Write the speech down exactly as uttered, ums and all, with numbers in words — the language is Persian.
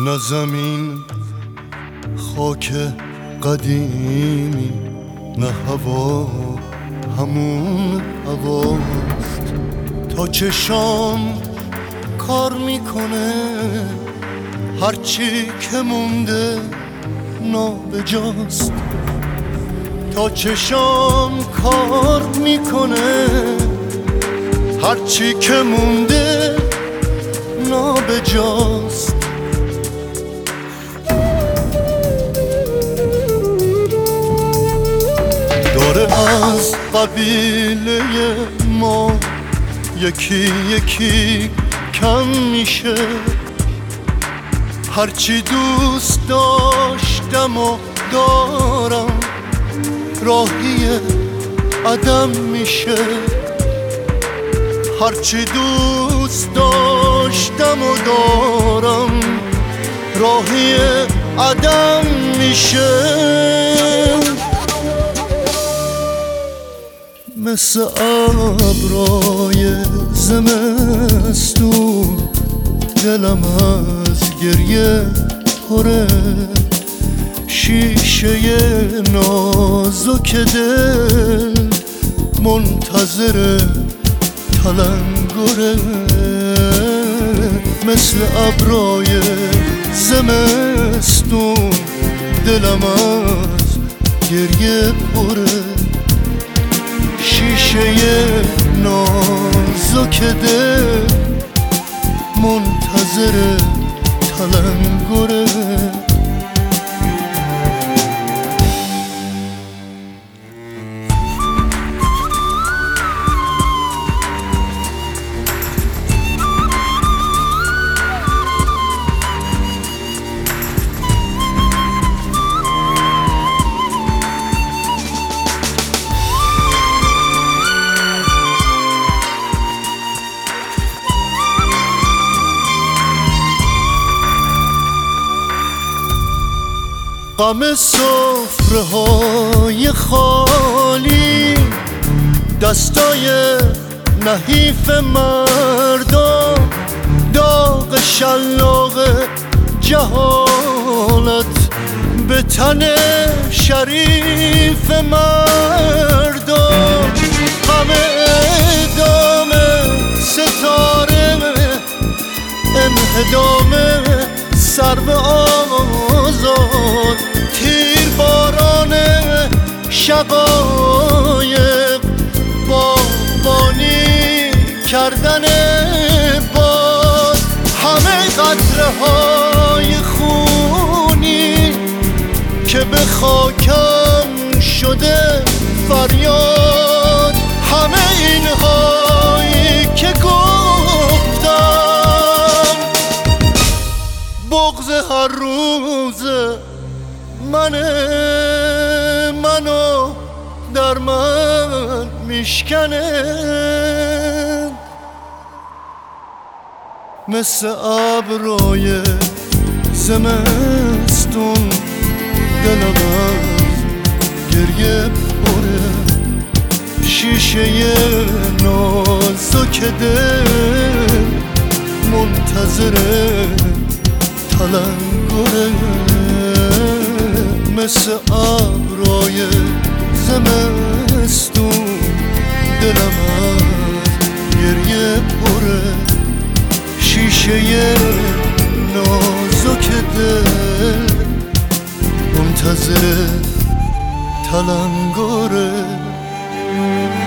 نه زمین خاک قدیمی، نه هوا همون هواست. تا چشام کار میکنه هرچی که مونده نابجاست. تا چشام کار میکنه هرچی که مونده نابجاست. داره از قبیله ما یکی یکی کم میشه. هرچی دوست داشتم و دارم راهی عدم میشه. هرچی دوست داشتم و دارم راهی عدم میشه. مثل ابرای زمستون دلم از گریه پره. شیشه نازک دل منتظر تلنگره. مثل ابرای زمستون دلم از گریه پره. شیشه نازک دل منتظر تلنگره. غم سفره های خالی، دستای نحیف مردم، داغ شلاق جهالت به تن شریف مردم. غم اعدام ستاره، انهدام سرو آزاد، تیر باران شقایق، باغبانی کردن باد. همه قطره های خونی که به خاکم شده فریاد. همه این هایی که گفتم بغض هر روز منه، منو در من میشکنه. مثل ابرای زمستون دلم از گریه پره. شیشه نازک دل منتظر تلنگره. مثل ابرای زمستون دلم از گریه پره. شیشه نازک دل منتظر تلنگره.